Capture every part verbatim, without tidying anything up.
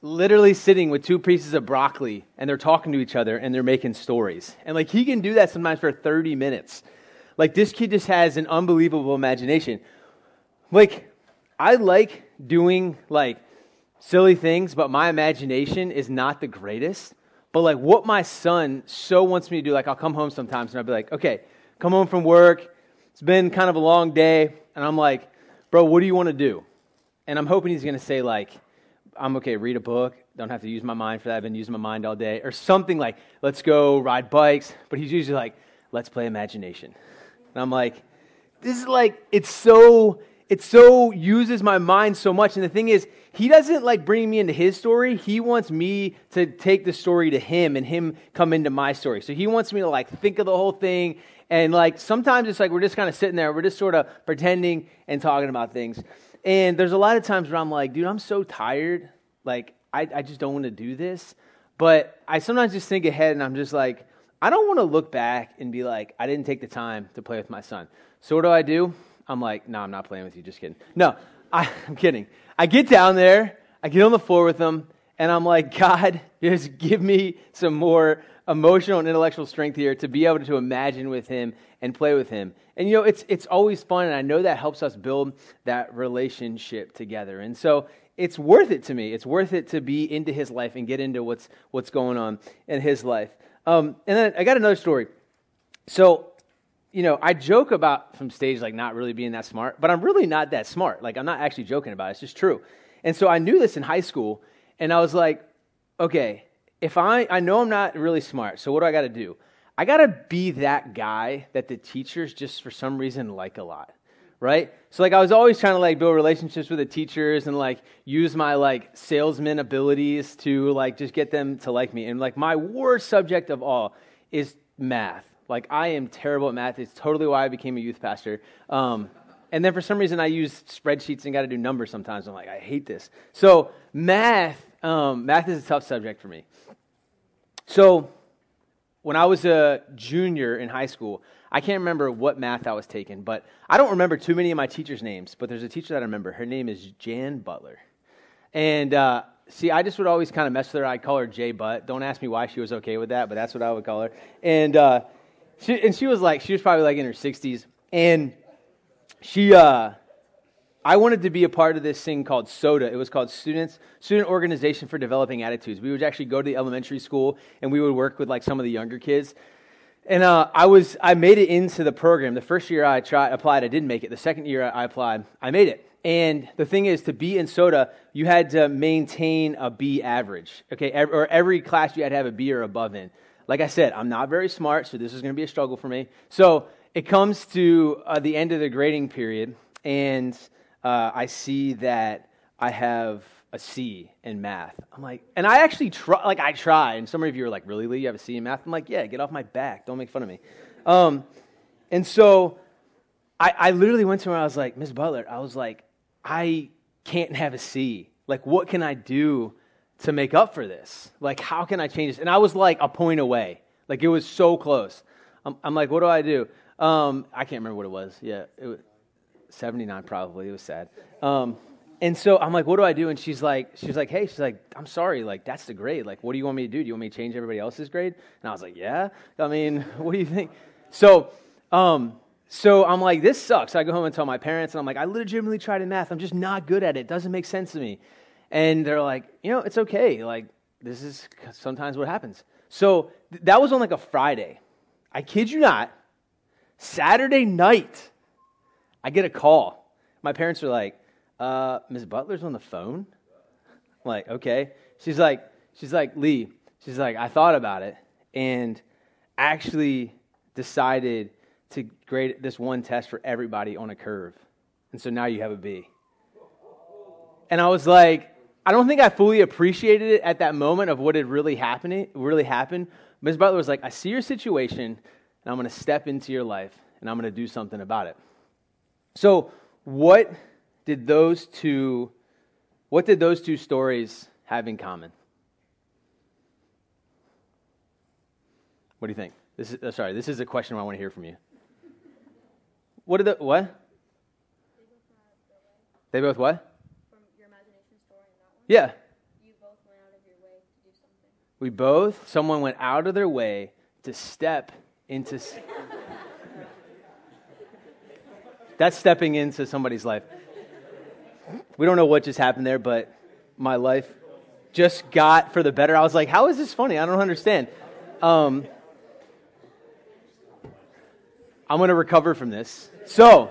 literally sitting with two pieces of broccoli and they're talking to each other and they're making stories. And like he can do that sometimes for thirty minutes. Like this kid just has an unbelievable imagination. Like I like doing like silly things, but my imagination is not the greatest. But like what my son so wants me to do, like I'll come home sometimes and I'll be like, okay, come home from work. It's been kind of a long day. And I'm like, bro, what do you want to do? And I'm hoping he's going to say like, I'm okay, read a book. Don't have to use my mind for that. I've been using my mind all day. Or something like, let's go ride bikes. But he's usually like, let's play imagination. And I'm like, this is like, it's so, it so uses my mind so much. And the thing is, he doesn't like bring me into his story. He wants me to take the story to him and him come into my story. So he wants me to like think of the whole thing. And like sometimes it's like we're just kind of sitting there. We're just sort of pretending and talking about things. And there's a lot of times where I'm like, dude, I'm so tired. Like I, I just don't want to do this. But I sometimes just think ahead and I'm just like, I don't want to look back and be like, I didn't take the time to play with my son. So what do I do? I'm like, no, I'm not playing with you. Just kidding. No, I, I'm kidding. I get down there, I get on the floor with him, and I'm like, God, just give me some more emotional and intellectual strength here to be able to imagine with him and play with him. And you know, it's it's always fun, and I know that helps us build that relationship together. And so it's worth it to me. It's worth it to be into his life and get into what's what's going on in his life. Um, and then I got another story. So, you know, I joke about from stage like not really being that smart, but I'm really not that smart. Like I'm not actually joking about it. It's just true. And so I knew this in high school, and I was like, okay, if I, I know I'm not really smart, so what do I got to do? I got to be that guy that the teachers just for some reason like a lot, right? So like I was always trying to like build relationships with the teachers and like use my like salesman abilities to like just get them to like me. And like my worst subject of all is math. Like, I am terrible at math. It's totally why I became a youth pastor. Um, and then for some reason, I use spreadsheets and got to do numbers sometimes. I'm like, I hate this. So math, um, math is a tough subject for me. So when I was a junior in high school, I can't remember what math I was taking, but I don't remember too many of my teachers' names, but there's a teacher that I remember. Her name is Jan Butler. And uh, see, I just would always kind of mess with her. I'd call her J Butt. Don't ask me why she was okay with that, but that's what I would call her. And uh She, and she was like, she was probably like in her sixties, and she, uh, I wanted to be a part of this thing called SODA. It was called Students, Student Organization for Developing Attitudes. We would actually go to the elementary school, and we would work with like some of the younger kids. And uh, I was, I made it into the program. The first year I tried, applied, I didn't make it. The second year I applied, I made it. And the thing is, to be in SODA, you had to maintain a B average, okay, or every class you had to have a B or above in. Like I said, I'm not very smart, so this is going to be a struggle for me. So it comes to uh, the end of the grading period, and uh, I see that I have a C in math. I'm like, and I actually try, like I try, and some of you are like, really, Lee, you have a C in math? I'm like, yeah, get off my back. Don't make fun of me. Um, and so I, I literally went to her, and I was like, Miz Butler, I was like, I can't have a C. Like, what can I do to make up for this? Like, how can I change this? And I was like a point away. Like, it was so close. I'm, I'm like, what do I do? Um, I can't remember what it was. Yeah, it was seventy-nine probably. It was sad. Um, and so I'm like, what do I do? And she's like, she's like, hey, she's like, I'm sorry. Like, that's the grade. Like, what do you want me to do? Do you want me to change everybody else's grade? And I was like, yeah. I mean, what do you think? So, um, so I'm like, this sucks. So I go home and tell my parents, and I'm like, I legitimately tried in math. I'm just not good at it. It doesn't make sense to me. And they're like, you know, it's okay. Like, this is sometimes what happens. So th- that was on like a Friday. I kid you not. Saturday night, I get a call. My parents are like, uh, Miz Butler's on the phone? I'm like, okay. She's like, she's like, Lee, she's like, I thought about it and actually decided to grade this one test for everybody on a curve. And so now you have a B. And I was like, I don't think I fully appreciated it at that moment of what had really happened. Really happened. Miz Butler was like, I see your situation, and I'm going to step into your life, and I'm going to do something about it. So, what did those two, what did those two stories have in common? What do you think? This is uh, sorry. This is a question I want to hear from you. What did the what? They both what? Yeah. You both went We both, someone went out of their way to step into... That's stepping into somebody's life. We don't know what just happened there, but my life just got for the better. I was like, how is this funny? I don't understand. Um, I'm going to recover from this. So,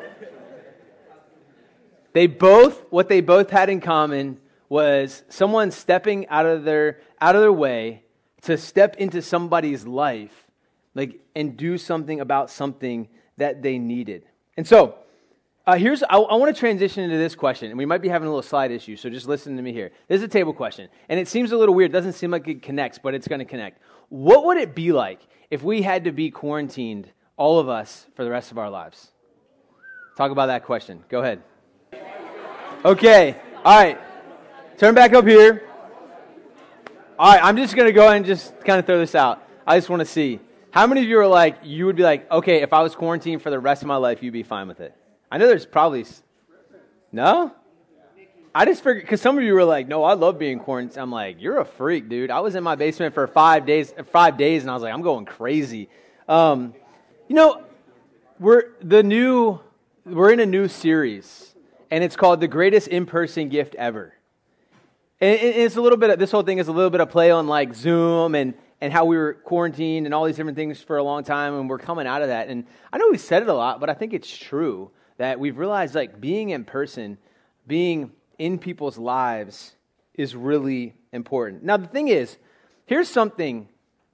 they both, what they both had in common was someone stepping out of their out of their way to step into somebody's life, like, and do something about something that they needed. And so, uh, here's I, I want to transition into this question, and we might be having a little slide issue, so just listen to me here. This is a table question, and it seems a little weird. It doesn't seem like it connects, but it's going to connect. What would it be like if we had to be quarantined, all of us, for the rest of our lives? Talk about that question. Go ahead. Okay. All right. Turn back up here. All right. I'm just going to go ahead and just kind of throw this out. I just want to see. How many of you are like, you would be like, okay, if I was quarantined for the rest of my life, you'd be fine with it? I know there's probably... No? I just figured, because some of you were like, no, I love being quarantined. I'm like, you're a freak, dude. I was in my basement for five days, five days, and I was like, I'm going crazy. Um, you know, we're the new, we're in a new series, and it's called The Greatest In-Person Gift Ever. And it's a little bit of, this whole thing is a little bit of play on like Zoom and, and how we were quarantined and all these different things for a long time, and we're coming out of that. And I know we said it a lot, but I think it's true that we've realized like being in person, being in people's lives is really important. Now, the thing is, here's something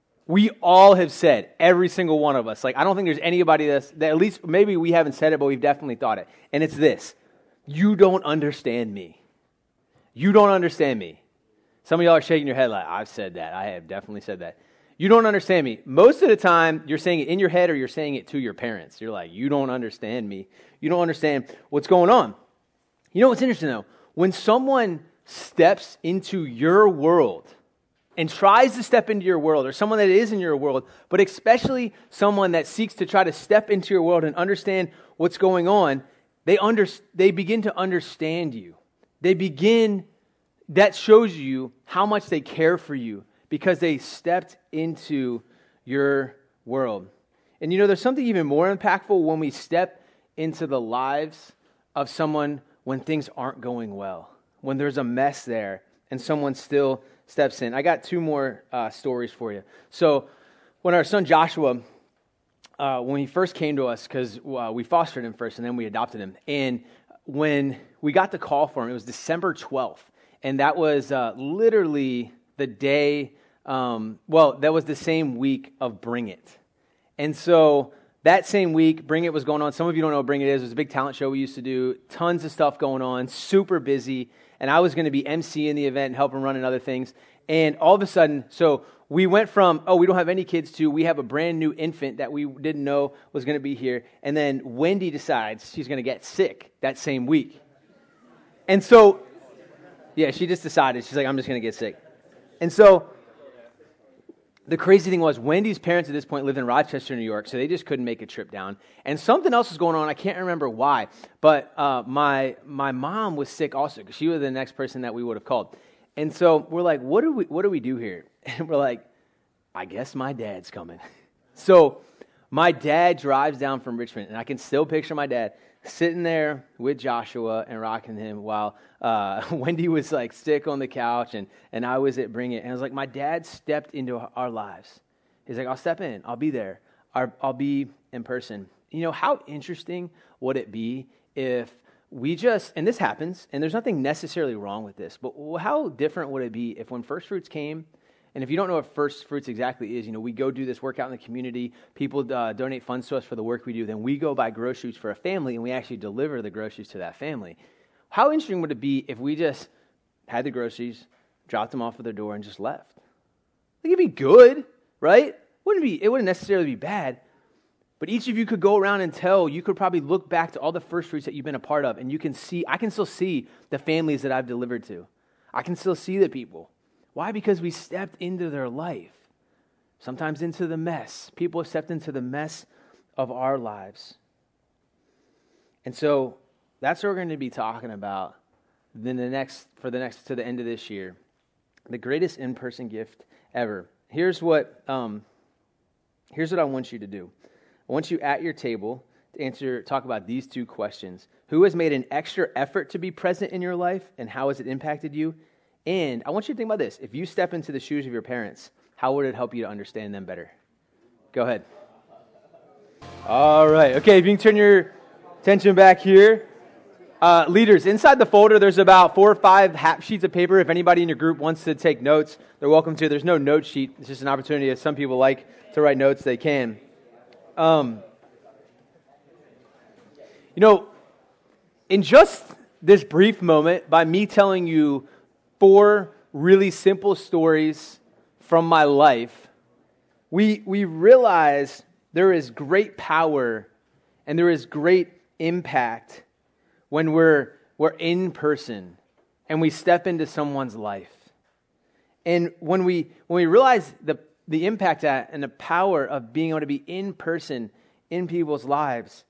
we all have said, every single one of us. Like, I don't think there's anybody that's, that at least, maybe we haven't said it, but we've definitely thought it. And it's this: you don't understand me. You don't understand me. Some of y'all are shaking your head like, I've said that. I have definitely said that. You don't understand me. Most of the time, you're saying it in your head or you're saying it to your parents. You're like, you don't understand me. You don't understand what's going on. You know what's interesting, though? When someone steps into your world and tries to step into your world, or someone that is in your world, but especially someone that seeks to try to step into your world and understand what's going on, they under, they begin to understand you. They begin, that shows you how much they care for you because they stepped into your world. And you know, there's something even more impactful when we step into the lives of someone when things aren't going well, when there's a mess there and someone still steps in. I got two more uh, stories for you. So when our son Joshua, uh, when he first came to us, because uh, we fostered him first and then we adopted him, and when we got the call for him, it was December twelfth, and that was uh, literally the day, um, well, that was the same week of Bring It. And so that same week, Bring It was going on. Some of you don't know what Bring It is. It was a big talent show we used to do, tons of stuff going on, super busy, and I was going to be emceeing the event and helping run and other things. And all of a sudden, so we went from, oh, we don't have any kids, to we have a brand new infant that we didn't know was going to be here. And then Wendy decides she's going to get sick that same week. And so, yeah, she just decided. She's like, I'm just going to get sick. And so the crazy thing was, Wendy's parents at this point lived in Rochester, New York, so they just couldn't make a trip down. And something else was going on. I can't remember why. But uh, my my mom was sick also, because she was the next person that we would have called. And so we're like, what do we what do we do here? And we're like, I guess my dad's coming. So my dad drives down from Richmond, and I can still picture my dad sitting there with Joshua and rocking him while uh, Wendy was like sick on the couch, and, and I was at Bring It. And I was like, my dad stepped into our lives. He's like, I'll step in. I'll be there. I'll, I'll be in person. You know, how interesting would it be if we just, and this happens, and there's nothing necessarily wrong with this, but how different would it be if when First Fruits came, and if you don't know what First Fruits exactly is, you know, we go do this work out in the community, people uh, donate funds to us for the work we do, then we go buy groceries for a family, and we actually deliver the groceries to that family. How interesting would it be if we just had the groceries, dropped them off at their door, and just left? Like, it'd be good, right? Wouldn't be, it wouldn't necessarily be bad. But each of you could go around and tell, you could probably look back to all the First Fruits that you've been a part of, and you can see, I can still see the families that I've delivered to. I can still see the people. Why? Because we stepped into their life. Sometimes into the mess. People have stepped into the mess of our lives. And so that's what we're going to be talking about then the next for the next to the end of this year. The greatest in-person gift ever. here's what um, here's what I want you to do. I want you at your table to answer, talk about these two questions. Who has made an extra effort to be present in your life, and how has it impacted you? And I want you to think about this. If you step into the shoes of your parents, how would it help you to understand them better? Go ahead. All right. Okay, if you can turn your attention back here. Uh, leaders, inside the folder, there's about four or five half sheets of paper. If anybody in your group wants to take notes, they're welcome to. There's no note sheet. It's just an opportunity. If some people like to write notes, they can. Um, you know, in just this brief moment, by me telling you four really simple stories from my life, we we realize there is great power and there is great impact when we're we're in person and we step into someone's life. And when we when we realize the the impact at and the power of being able to be in person in people's lives,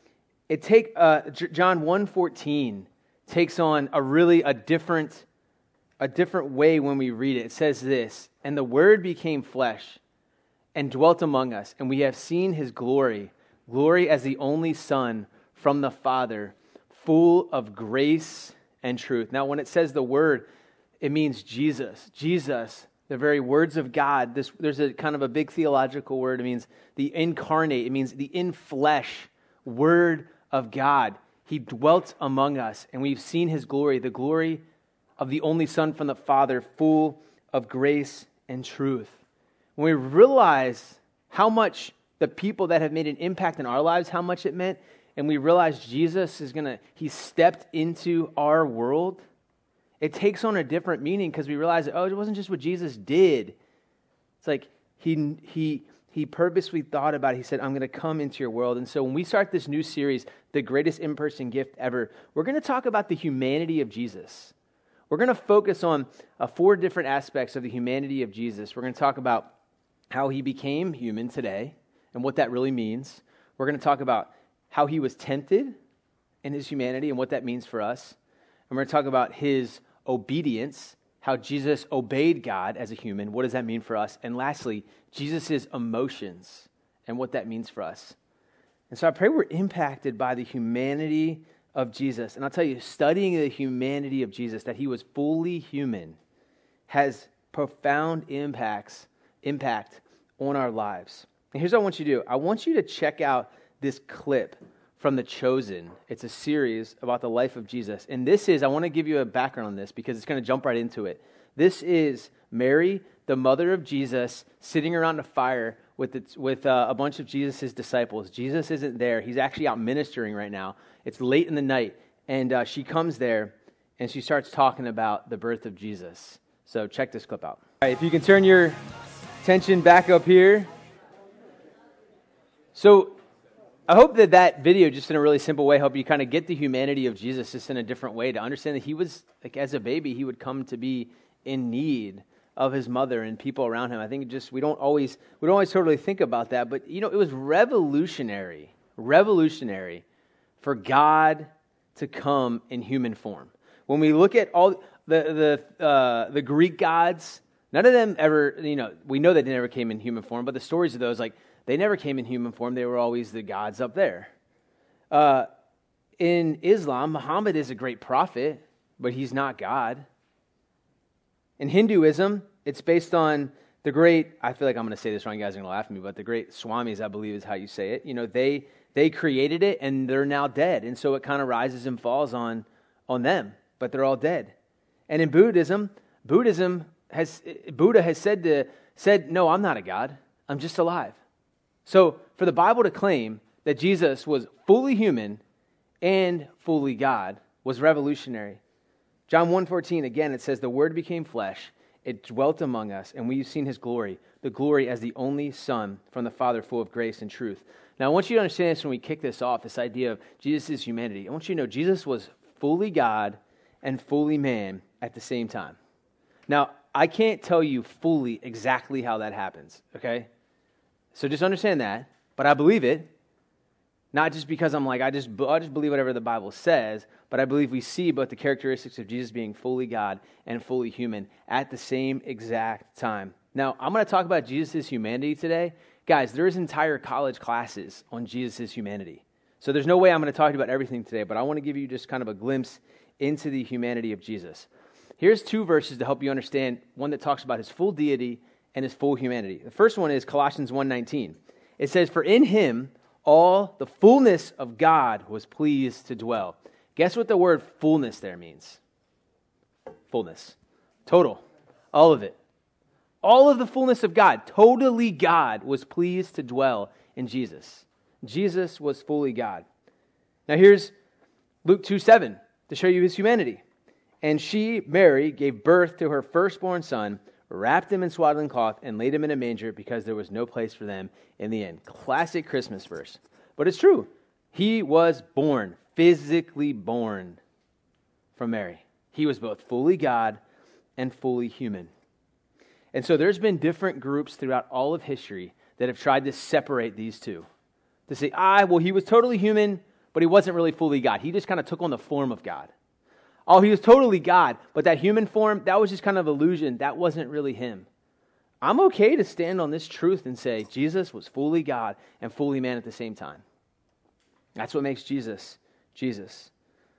it take uh, John one fourteen takes on a really a different a different way when we read it. It says this, "And the Word became flesh and dwelt among us, and we have seen His glory, glory as the only Son from the Father, full of grace and truth." Now, when it says the Word, it means Jesus. Jesus, the very words of God. This, there's a kind of a big theological word. It means the incarnate. It means the in-flesh Word of God. He dwelt among us, and we've seen His glory, the glory of the only Son from the Father, full of grace and truth. When we realize how much the people that have made an impact in our lives, how much it meant, and we realize Jesus is going to, He stepped into our world, it takes on a different meaning because we realize, oh, it wasn't just what Jesus did. It's like He He He purposely thought about it. He said, I'm going to come into your world. And so when we start this new series, The Greatest In-Person Gift Ever, we're going to talk about the humanity of Jesus. We're going to focus on uh, four different aspects of the humanity of Jesus. We're going to talk about how He became human today and what that really means. We're going to talk about how He was tempted in His humanity and what that means for us. And we're going to talk about His obedience, how Jesus obeyed God as a human. What does that mean for us? And lastly, Jesus' emotions and what that means for us. And so I pray we're impacted by the humanity of Jesus. And I'll tell you, studying the humanity of Jesus, that He was fully human, has profound impacts, impact on our lives. And here's what I want you to do. I want you to check out this clip from The Chosen. It's a series about the life of Jesus. And this is, I want to give you a background on this because it's going to jump right into it. This is Mary, the mother of Jesus, sitting around a fire with the, with uh, a bunch of Jesus' disciples. Jesus isn't there. He's actually out ministering right now. It's late in the night, and uh, she comes there, and she starts talking about the birth of Jesus. So check this clip out. All right, if you can turn your attention back up here. So I hope that that video, just in a really simple way, help you kind of get the humanity of Jesus just in a different way, to understand that He was, like as a baby, He would come to be in need of His mother and people around Him. I think just we don't always we don't always totally think about that, but you know, it was revolutionary, revolutionary for God to come in human form. When we look at all the the uh, the Greek gods, none of them ever, you know, we know that they never came in human form, but the stories of those, like, they never came in human form. They were always the gods up there. Uh, in Islam, Muhammad is a great prophet, but he's not God. In Hinduism, it's based on the great, I feel like I'm going to say this wrong, you guys are going to laugh at me, but the great Swamis, I believe is how you say it. You know, they they created it and they're now dead. And so it kind of rises and falls on, on them, but they're all dead. And in Buddhism, Buddhism has, Buddha has said to, said, no, I'm not a god. I'm just alive. So for the Bible to claim that Jesus was fully human and fully God was revolutionary. John one fourteen, again, it says, the Word became flesh, it dwelt among us, and we've seen His glory, the glory as the only Son from the Father, full of grace and truth. Now, I want you to understand this when we kick this off, this idea of Jesus' humanity. I want you to know Jesus was fully God and fully man at the same time. Now, I can't tell you fully exactly how that happens, okay? So just understand that, but I believe it. Not just because I'm like, I just I just believe whatever the Bible says, but I believe we see both the characteristics of Jesus being fully God and fully human at the same exact time. Now, I'm going to talk about Jesus' humanity today. Guys, there's entire college classes on Jesus' humanity. So there's no way I'm going to talk about everything today, but I want to give you just kind of a glimpse into the humanity of Jesus. Here's two verses to help you understand, one that talks about his full deity and his full humanity. The first one is Colossians one nineteen. It says, "For in him all the fullness of God was pleased to dwell." Guess what the word fullness there means? Fullness. Total. All of it. All of the fullness of God, totally God, was pleased to dwell in Jesus. Jesus was fully God. Now here's Luke two seven to show you his humanity. "And she, Mary, gave birth to her firstborn son, wrapped him in swaddling cloth, and laid him in a manger because there was no place for them in the inn." Classic Christmas verse. But it's true. He was born, physically born from Mary. He was both fully God and fully human. And so there's been different groups throughout all of history that have tried to separate these two. To say, ah, well, he was totally human, but he wasn't really fully God. He just kind of took on the form of God. Oh, he was totally God, but that human form, that was just kind of illusion. That wasn't really him. I'm okay to stand on this truth and say Jesus was fully God and fully man at the same time. That's what makes Jesus, Jesus.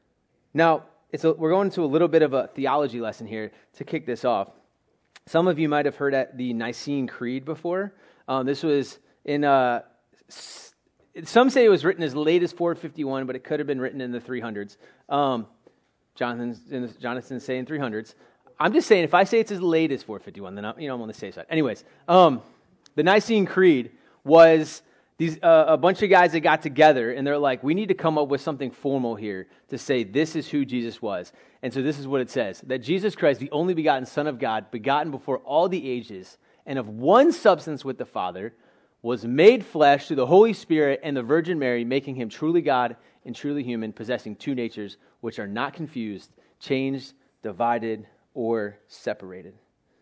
Now, it's a, we're going into a little bit of a theology lesson here to kick this off. Some of you might have heard at the Nicene Creed before. Um, this was in, uh, s- some say it was written as late as four fifty-one, but it could have been written in the three hundreds. Um, Jonathan's, Jonathan's saying three hundreds. I'm just saying, if I say it's as late as four fifty-one, then I'm, you know, I'm on the safe side. Anyways, um, the Nicene Creed was these uh, a bunch of guys that got together, and they're like, we need to come up with something formal here to say this is who Jesus was. And so this is what it says, that Jesus Christ, the only begotten Son of God, begotten before all the ages, and of one substance with the Father, was made flesh through the Holy Spirit and the Virgin Mary, making him truly God and truly human, possessing two natures, which are not confused, changed, divided, or separated.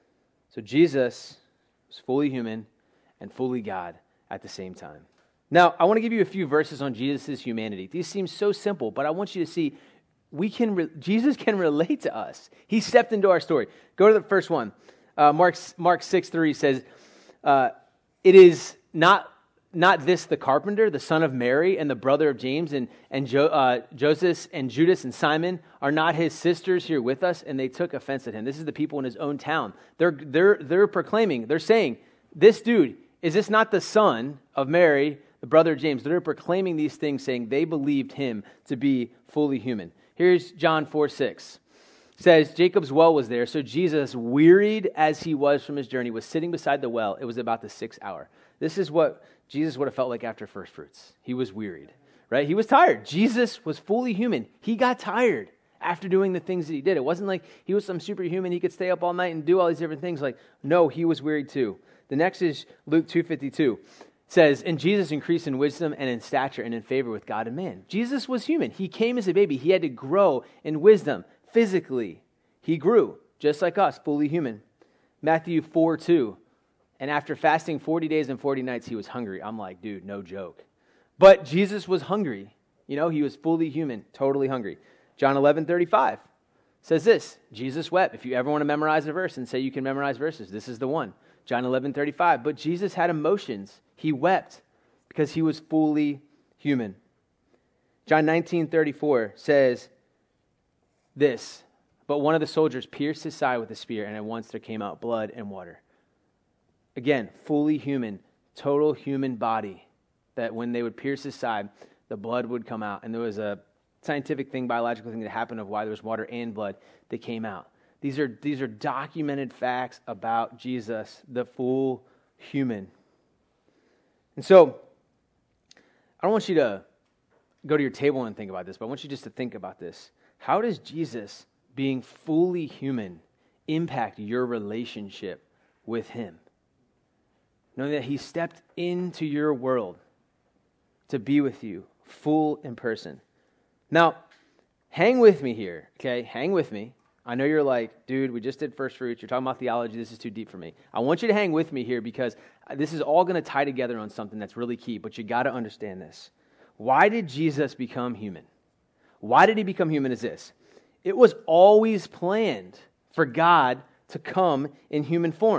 So Jesus was fully human and fully God at the same time. Now, I want to give you a few verses on Jesus' humanity. These seem so simple, but I want you to see we can re- Jesus can relate to us. He stepped into our story. Go to the first one. Uh, Mark Mark six three says, uh, "It is not not this the carpenter, the son of Mary, and the brother of James, and and jo- uh, Joseph and Judas and Simon, are not his sisters here with us?" And they took offense at him. This is the people in his own town. They're they're they're proclaiming. They're saying, "This dude, is this not the son of Mary, the brother of James?" They're proclaiming these things, saying they believed him to be fully human. Here's John four six. It says, "Jacob's well was there, so Jesus, wearied as he was from his journey, was sitting beside the well. It was about the sixth hour." This is what Jesus would have felt like after first fruits. He was wearied, right? He was tired. Jesus was fully human. He got tired after doing the things that he did. It wasn't like he was some superhuman. He could stay up all night and do all these different things. Like, no, he was wearied too. The next is Luke two fifty-two. It says, "And Jesus increased in wisdom and in stature and in favor with God and man." Jesus was human. He came as a baby. He had to grow in wisdom physically. He grew just like us, fully human. Matthew four two. "And after fasting forty days and forty nights, he was hungry." I'm like, dude, no joke. But Jesus was hungry. You know, he was fully human, totally hungry. John eleven thirty-five says this, "Jesus wept." If you ever want to memorize a verse and say you can memorize verses, this is the one. John eleven thirty-five. "But Jesus had emotions. He wept because he was fully human." John nineteen thirty-four says this, "But one of the soldiers pierced his side with a spear, and at once there came out blood and water." Again, fully human, total human body, that when they would pierce his side, the blood would come out. And there was a scientific thing, biological thing that happened of why there was water and blood that came out. These are, these are documented facts about Jesus, the full human. And so, I don't want you to go to your table and think about this, but I want you just to think about this. How does Jesus, being fully human, impact your relationship with him? Knowing that he stepped into your world to be with you, full in person. Now, hang with me here, okay? Hang with me. I know you're like, dude, we just did first fruits. You're talking about theology. This is too deep for me. I want you to hang with me here because this is all going to tie together on something that's really key, but you got to understand this. Why did Jesus become human? Why did he become human is this. It was always planned for God to come in human form.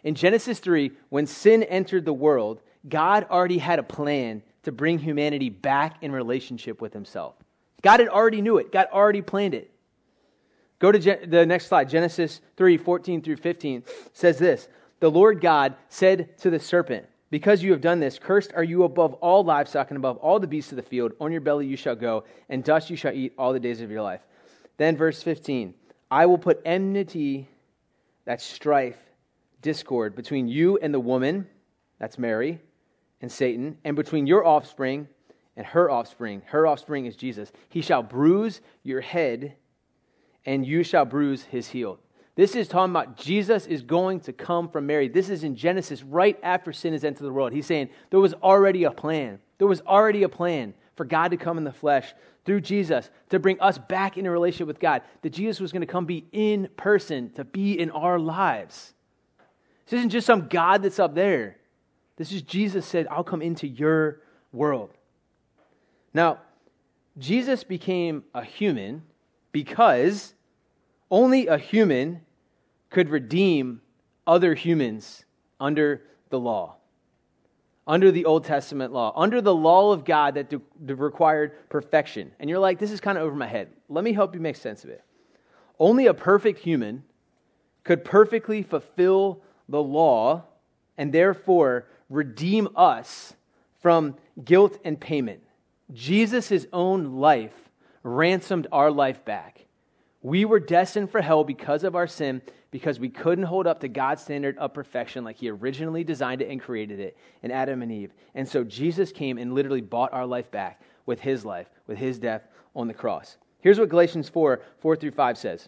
In Genesis three, when sin entered the world, God already had a plan to bring humanity back in relationship with himself. God had already knew it. God already planned it. Go to Gen- the next slide. Genesis three, fourteen through fifteen says this. The Lord God said to the serpent, because you have done this, cursed are you above all livestock and above all the beasts of the field. On your belly you shall go, and dust you shall eat all the days of your life. Then verse fifteen, I will put enmity, that's strife, discord, between you and the woman, that's Mary, and Satan, and between your offspring and her offspring. Her offspring is Jesus. He shall bruise your head, and you shall bruise his heel. This is talking about Jesus is going to come from Mary. This is in Genesis, right after sin has entered the world. He's saying there was already a plan. There was already a plan for God to come in the flesh through Jesus to bring us back in a relationship with God. That Jesus was going to come be in person, to be in our lives. This isn't just some God that's up there. This is Jesus said, I'll come into your world. Now, Jesus became a human because only a human could redeem other humans under the law, under the Old Testament law, under the law of God that de- de- required perfection. And you're like, this is kind of over my head. Let me help you make sense of it. Only a perfect human could perfectly fulfill the law and therefore redeem us from guilt and payment. Jesus' own life ransomed our life back. We were destined for hell because of our sin, because we couldn't hold up to God's standard of perfection like he originally designed it and created it in Adam and Eve. And so Jesus came and literally bought our life back with his life, with his death on the cross. Here's what Galatians four, four through five says.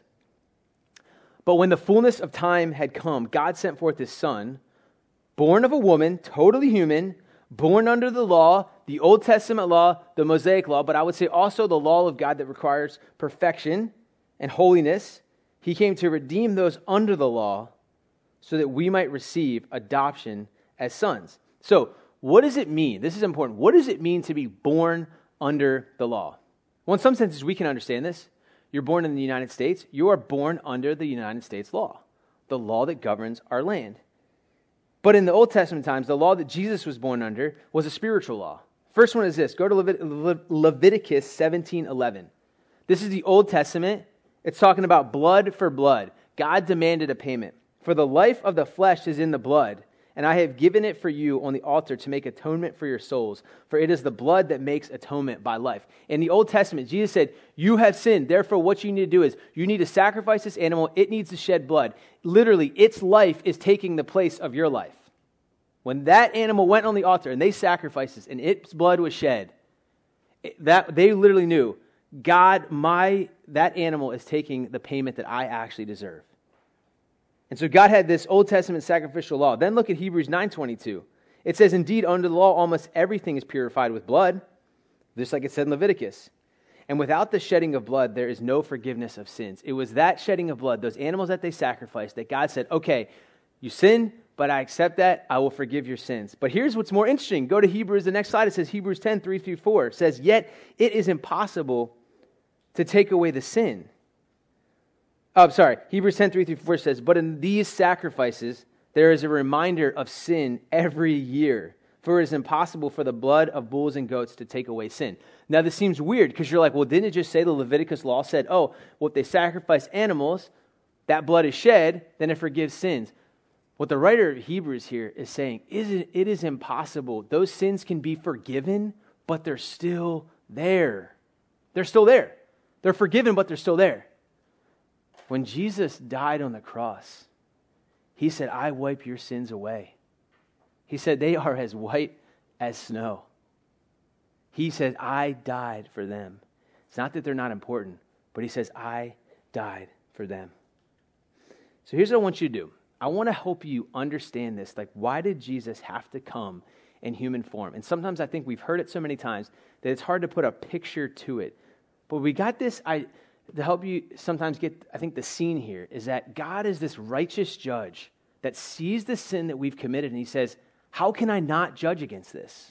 But when the fullness of time had come, God sent forth his son, born of a woman, totally human, born under the law, the Old Testament law, the Mosaic law, but I would say also the law of God that requires perfection and holiness. He came to redeem those under the law so that we might receive adoption as sons. So, what does it mean? This is important. What does it mean to be born under the law? Well, in some senses, we can understand this. You're born in the United States. You are born under the United States law, the law that governs our land. But in the Old Testament times, the law that Jesus was born under was a spiritual law. First one is this. Go to Levit- Le- Leviticus seventeen eleven. This is the Old Testament. It's talking about blood for blood. God demanded a payment. For the life of the flesh is in the blood, and I have given it for you on the altar to make atonement for your souls. For it is the blood that makes atonement by life. In the Old Testament, Jesus said, you have sinned. Therefore, what you need to do is you need to sacrifice this animal. It needs to shed blood. Literally, its life is taking the place of your life. When that animal went on the altar and they sacrificed this and its blood was shed, that they literally knew, God, my that animal is taking the payment that I actually deserve. And so God had this Old Testament sacrificial law. Then look at Hebrews nine twenty-two. It says, indeed, under the law, almost everything is purified with blood, just like it said in Leviticus. And without the shedding of blood, there is no forgiveness of sins. It was that shedding of blood, those animals that they sacrificed, that God said, okay, you sinned, but I accept that. I will forgive your sins. But here's what's more interesting. Go to Hebrews. The next slide, it says Hebrews ten, three through four. It says, yet it is impossible to take away the sin. Oh, sorry. Hebrews ten, three through four says, but in these sacrifices, there is a reminder of sin every year. For it is impossible for the blood of bulls and goats to take away sin. Now, this seems weird because you're like, well, didn't it just say the Leviticus law said, oh, well, if they sacrifice animals, that blood is shed, then it forgives sins. What the writer of Hebrews here is saying is it is impossible. Those sins can be forgiven, but they're still there. They're still there. They're forgiven, but they're still there. When Jesus died on the cross, he said, I wipe your sins away. He said, they are as white as snow. He said, I died for them. It's not that they're not important, but he says, I died for them. So here's what I want you to do. I want to help you understand this. Like, why did Jesus have to come in human form? And sometimes I think we've heard it so many times that it's hard to put a picture to it. But we got this, I, to help you sometimes get, I think the scene here is that God is this righteous judge that sees the sin that we've committed and he says, how can I not judge against this?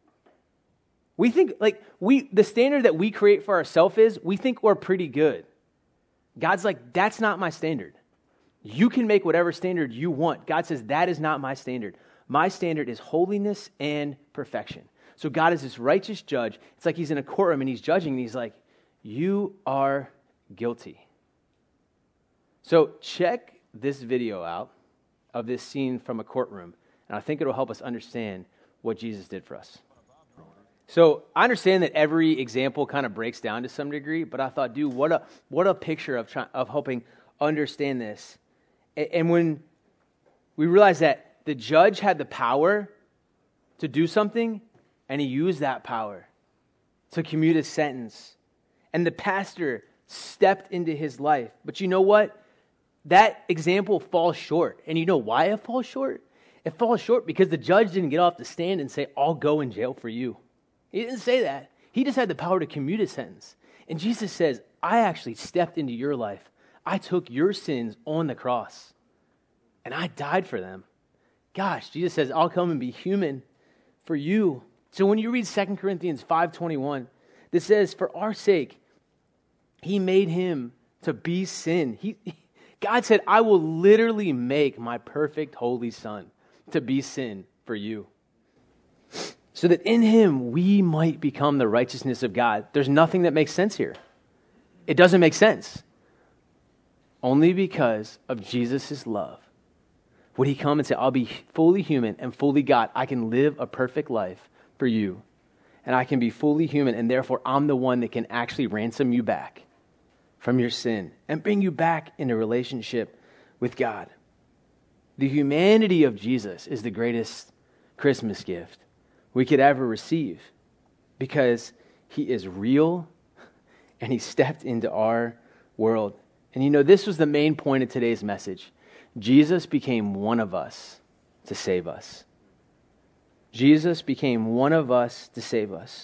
We think, like, we the standard that we create for ourselves is, we think we're pretty good. God's like, that's not my standard. You can make whatever standard you want. God says, that is not my standard. My standard is holiness and perfection. So God is this righteous judge. It's like he's in a courtroom and he's judging, and he's like, you are guilty. So check this video out of this scene from a courtroom, and I think it'll help us understand what Jesus did for us. So I understand that every example kind of breaks down to some degree, but I thought, dude, what a what a picture of try, of helping understand this. And, and when we realize that the judge had the power to do something, and he used that power to commute a sentence, and the pastor stepped into his life. But you know what? That example falls short. And you know why it falls short? It falls short because the judge didn't get off the stand and say, I'll go in jail for you. He didn't say that. He just had the power to commute a sentence. And Jesus says, I actually stepped into your life. I took your sins on the cross, and I died for them. Gosh, Jesus says, I'll come and be human for you. So when you read Second Corinthians five twenty-one, this says, for our sake, he made him to be sin. He, God said, I will literally make my perfect holy son to be sin for you, so that in him we might become the righteousness of God. There's nothing that makes sense here. It doesn't make sense. Only because of Jesus' love would he come and say, I'll be fully human and fully God. I can live a perfect life for you, and I can be fully human, and therefore I'm the one that can actually ransom you back from your sin and bring you back into relationship with God. The humanity of Jesus is the greatest Christmas gift we could ever receive, because he is real and he stepped into our world. And you know, this was the main point of today's message. Jesus became one of us to save us. Jesus became one of us to save us.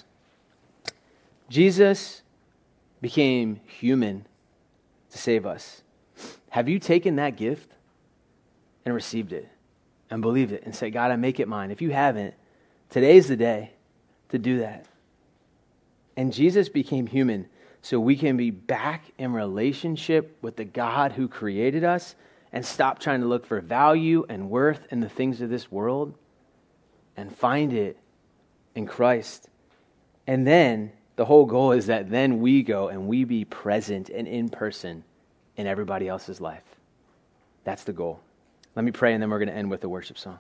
Jesus became human to save us. Have you taken that gift and received it and believed it and said, God, I make it mine? If you haven't, today's the day to do that. And Jesus became human so we can be back in relationship with the God who created us, and stop trying to look for value and worth in the things of this world and find it in Christ. And then the whole goal is that then we go and we be present and in person in everybody else's life. That's the goal. Let me pray, and then we're going to end with a worship song.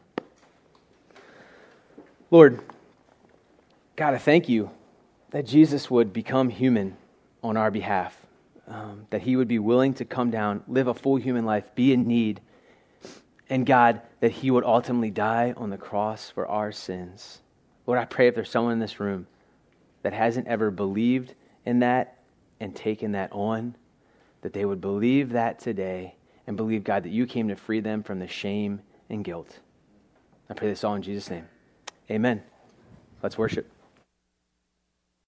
Lord, God, I thank you that Jesus would become human on our behalf, um, that he would be willing to come down, live a full human life, be in need, and God, that he would ultimately die on the cross for our sins. Lord, I pray if there's someone in this room that hasn't ever believed in that and taken that on, that they would believe that today and believe, God, that you came to free them from the shame and guilt. I pray this all in Jesus' name. Amen. Let's worship.